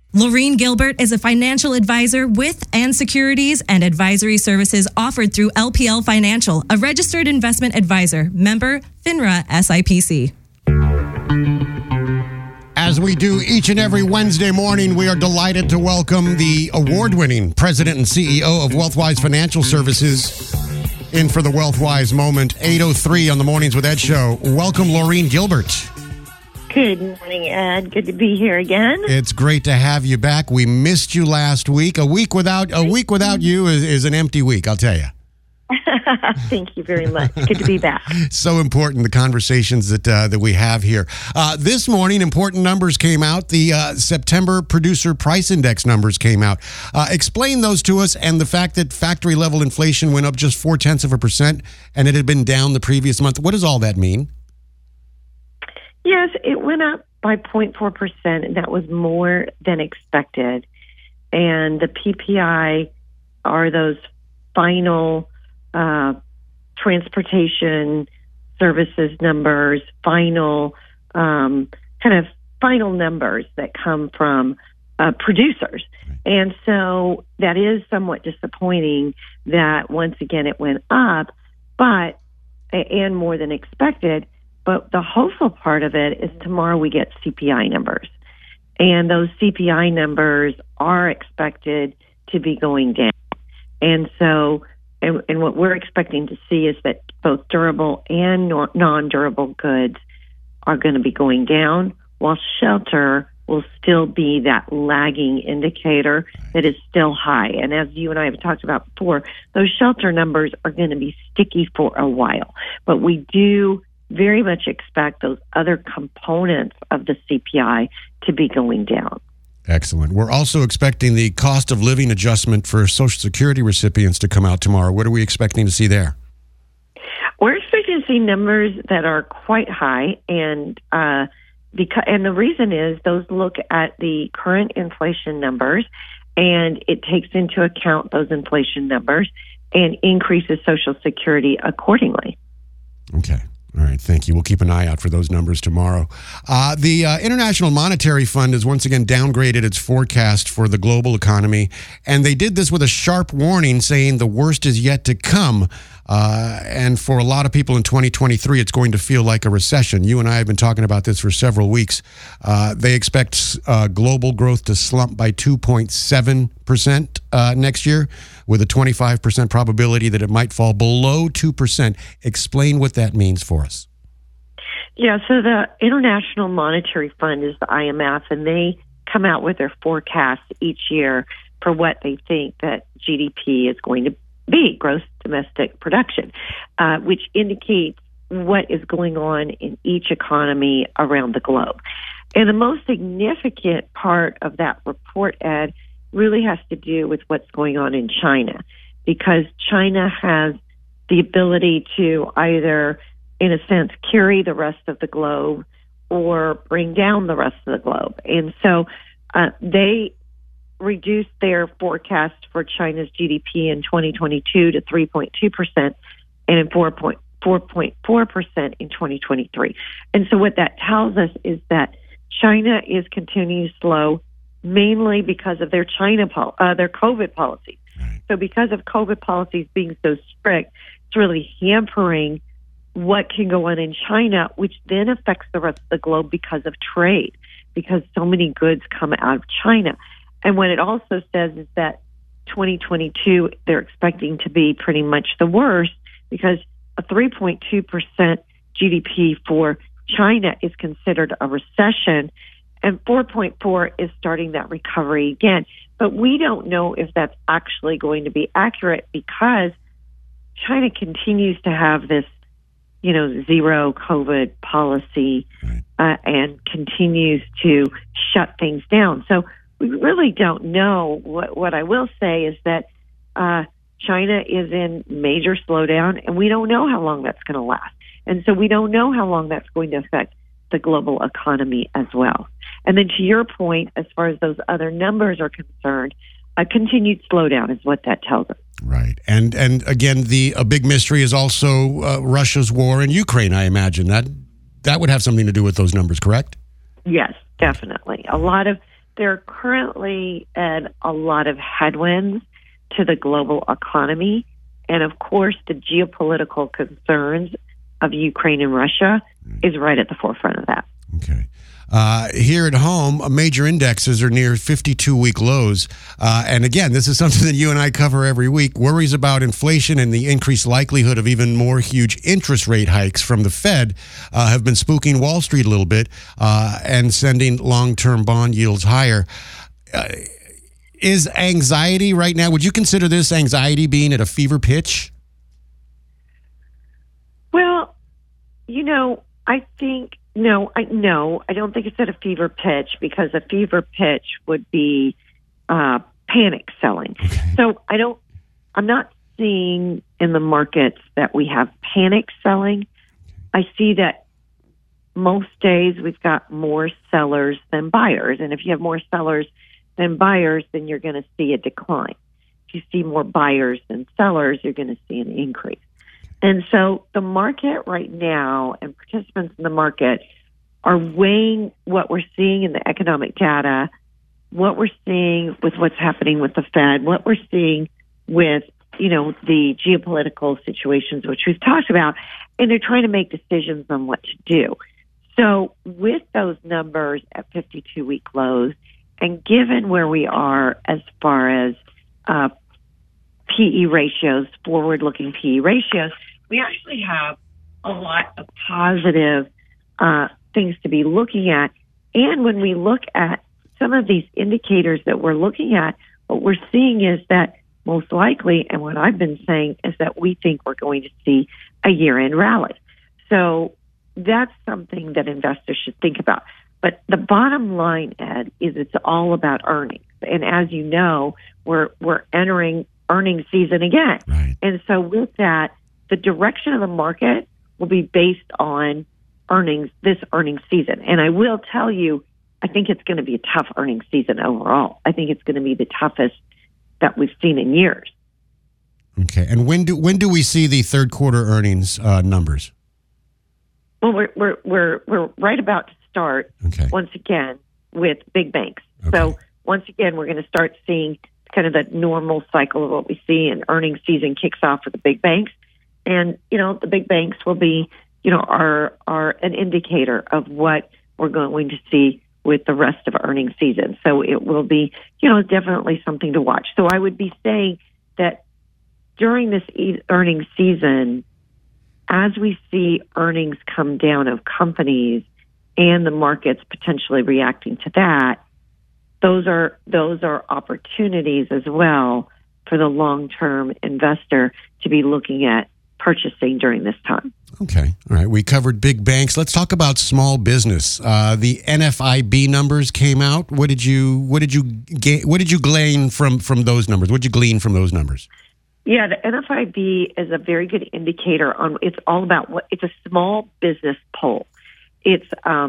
Laureen Gilbert is a financial advisor with And Securities and advisory services offered through LPL Financial, a registered investment advisor, member FINRA SIPC. As we do each and every Wednesday morning, we are delighted to welcome the award-winning president and CEO of Wealthwise Financial Services in for the Wealthwise Moment, 8:03 on the Mornings with Ed show. Welcome, Laureen Gilbert. Good morning, Ed. Good to be here again. It's great to have you back. We missed you last week. A week without you is an empty week, I'll tell you. Thank you very much. Good to be back. So important, the conversations that we have here. This morning, important numbers came out. The September Producer Price Index numbers came out. Explain those to us, and the fact that factory level inflation went up just 0.4%, and it had been down the previous month. What does all that mean? Yes, it went up by 0.4%, and that was more than expected. And the PPI are those final transportation services numbers, final numbers that come from producers. And so that is somewhat disappointing that once again it went up, and more than expected. But the hopeful part of it is tomorrow we get CPI numbers. And those CPI numbers are expected to be going down. And so, and what we're expecting to see is that both durable and non-durable goods are going to be going down, while shelter will still be that lagging indicator that is still high. And as you and I have talked about before, those shelter numbers are going to be sticky for a while. But we do very much expect those other components of the CPI to be going down. Excellent. We're also expecting the cost of living adjustment for Social Security recipients to come out tomorrow. What are we expecting to see there? We're expecting to see numbers that are quite high, and the reason is those look at the current inflation numbers, and it takes into account those inflation numbers and increases Social Security accordingly. Okay. All right, thank you. We'll keep an eye out for those numbers tomorrow. The International Monetary Fund has once again downgraded its forecast for the global economy, and they did this with a sharp warning saying the worst is yet to come. And for a lot of people in 2023, it's going to feel like a recession. You and I have been talking about this for several weeks. They expect global growth to slump by 2.7% next year, with a 25% probability that it might fall below 2%. Explain what that means for us. Yeah, so the International Monetary Fund is the IMF, and they come out with their forecasts each year for what they think that GDP is going to be, gross domestic production, which indicates what is going on in each economy around the globe. And the most significant part of that report, Ed, really has to do with what's going on in China, because China has the ability to either, in a sense, carry the rest of the globe or bring down the rest of the globe. And so they reduced their forecast for China's GDP in 2022 to 3.2% and in 4.4% in 2023. And so what that tells us is that China is continuing to slow, mainly because of their COVID policies. So because of COVID policies being so strict, it's really hampering what can go on in China, which then affects the rest of the globe because of trade, because so many goods come out of China. And what it also says is that 2022, they're expecting to be pretty much the worst, because a 3.2% GDP for China is considered a recession, and 4.4 is starting that recovery again. But we don't know if that's actually going to be accurate, because China continues to have this, zero COVID policy and continues to shut things down. So we really don't know. What I will say is that China is in major slowdown, and we don't know how long that's going to last. And so we don't know how long that's going to affect the global economy as well. And then to your point, as far as those other numbers are concerned, a continued slowdown is what that tells us. Right. And again, a big mystery is also Russia's war in Ukraine, I imagine. That would have something to do with those numbers, correct? Yes, definitely. A lot of there are currently a lot of headwinds to the global economy. And of course, the geopolitical concerns of Ukraine and Russia is right at the forefront of that. Okay. Here at home, major indexes are near 52-week lows. And again, this is something that you and I cover every week. Worries about inflation and the increased likelihood of even more huge interest rate hikes from the Fed have been spooking Wall Street a little bit and sending long-term bond yields higher. Is anxiety right now, would you consider this anxiety being at a fever pitch? Well, I think, I don't think it's at a fever pitch, because a fever pitch would be panic selling. Okay. So I'm not seeing in the markets that we have panic selling. I see that most days we've got more sellers than buyers. And if you have more sellers than buyers, then you're going to see a decline. If you see more buyers than sellers, you're going to see an increase. And so the market right now, and participants in the market, are weighing what we're seeing in the economic data, what we're seeing with what's happening with the Fed, what we're seeing with, the geopolitical situations, which we've talked about, and they're trying to make decisions on what to do. So with those numbers at 52-week lows, and given where we are as far as PE ratios, forward-looking PE ratios, we actually have a lot of positive things to be looking at. And when we look at some of these indicators that we're looking at, what we're seeing is that most likely, and what I've been saying, is that we think we're going to see a year-end rally. So that's something that investors should think about. But the bottom line, Ed, is it's all about earnings. And as you know, we're entering earnings season again. Right. And so with that, the direction of the market will be based on this earnings season. And I will tell you, I think it's going to be a tough earnings season overall. I think it's going to be the toughest that we've seen in years. Okay. And when do we see the third quarter earnings numbers? Well, we're right about to start once again with big banks. Okay. So once again, we're going to start seeing kind of the normal cycle of what we see, and earnings season kicks off with the big banks. And, the big banks will be, are an indicator of what we're going to see with the rest of earnings season. So it will be, definitely something to watch. So I would be saying that during this earnings season, as we see earnings come down of companies and the markets potentially reacting to that, those are opportunities as well for the long-term investor to be looking at purchasing during this time. Okay. All right. We covered big banks. Let's talk about small business. The NFIB numbers came out. What did you glean from those numbers? What did you glean from those numbers? Yeah, the NFIB is a very good indicator on. It's all about it's a small business poll. It's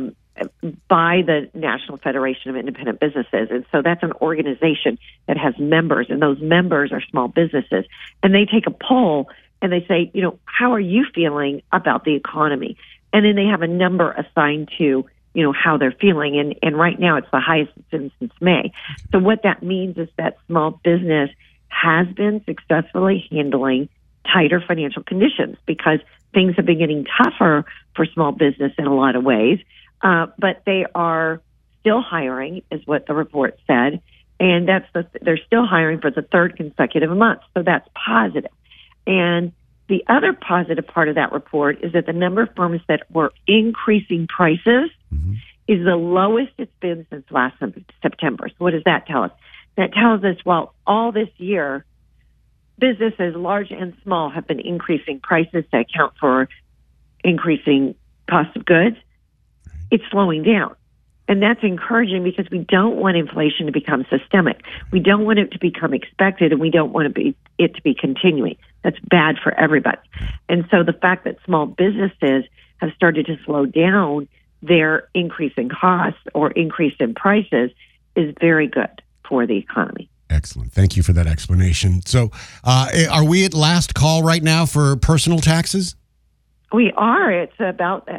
by the National Federation of Independent Businesses, and so that's an organization that has members, and those members are small businesses, and they take a poll. And they say, how are you feeling about the economy? And then they have a number assigned to, how they're feeling. And right now it's the highest it's been since May. So what that means is that small business has been successfully handling tighter financial conditions, because things have been getting tougher for small business in a lot of ways. But they are still hiring, is what the report said. And they're still hiring for the third consecutive month. So that's positive. And the other positive part of that report is that the number of firms that were increasing prices is the lowest it's been since last September. So what does that tell us? That tells us, well, all this year, businesses, large and small, have been increasing prices to account for increasing cost of goods. It's slowing down. And that's encouraging, because we don't want inflation to become systemic. We don't want it to become expected, and we don't want it to be continuing. That's bad for everybody. And so the fact that small businesses have started to slow down their increase in costs or increase in prices is very good for the economy. Excellent. Thank you for that explanation. So are we at last call right now for personal taxes? We are. It's about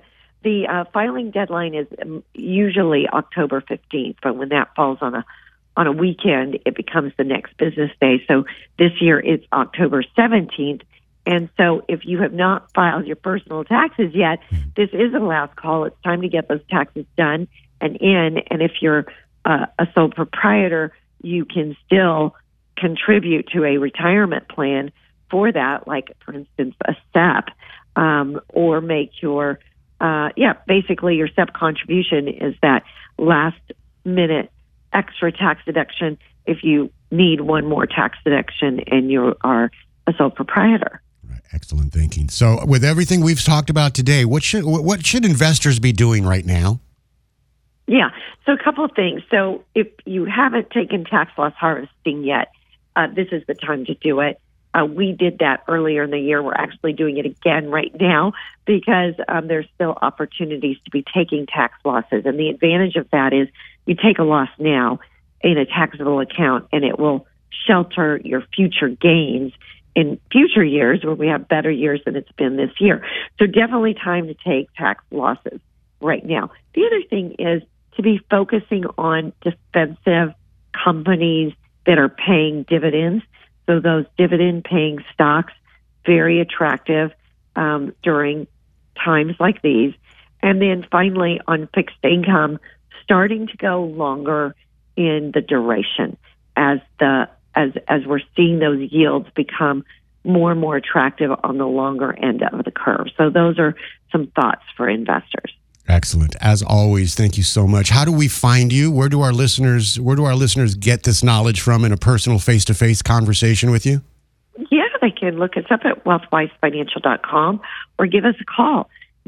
The filing deadline is usually October 15th, but when that falls on a weekend, it becomes the next business day. So this year it's October 17th. And so if you have not filed your personal taxes yet, this is the last call. It's time to get those taxes done and in. And if you're a sole proprietor, you can still contribute to a retirement plan for that, like, for instance, a SEP, or make your, basically your SEP contribution is that last minute extra tax deduction if you need one more tax deduction and you are a sole proprietor. Excellent thinking. So with everything we've talked about today, what should investors be doing right now? Yeah. So a couple of things. So if you haven't taken tax loss harvesting yet, this is the time to do it. We did that earlier in the year. We're actually doing it again right now because there's still opportunities to be taking tax losses. And the advantage of that is you take a loss now in a taxable account and it will shelter your future gains in future years where we have better years than it's been this year. So definitely time to take tax losses right now. The other thing is to be focusing on defensive companies that are paying dividends. So those dividend-paying stocks, very attractive during times like these. And then finally, on fixed income, starting to go longer in the duration as we're seeing those yields become more and more attractive on the longer end of the curve. So those are some thoughts for investors. Excellent. As always, thank you so much. How do we find you? Where do our listeners get this knowledge from in a personal face-to-face conversation with you? Yeah, they can look us up at wealthwisefinancial.com or give us a call,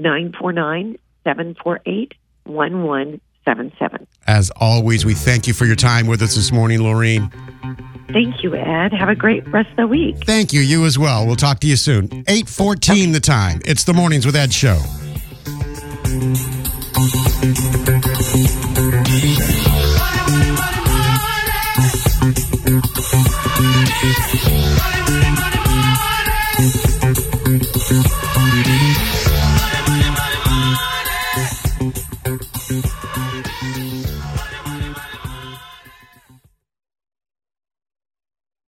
949-748-1177. As always, we thank you for your time with us this morning, Laureen. Thank you, Ed. Have a great rest of the week. Thank you. You as well. We'll talk to you soon. 8:14 the time. It's the Mornings with Ed show.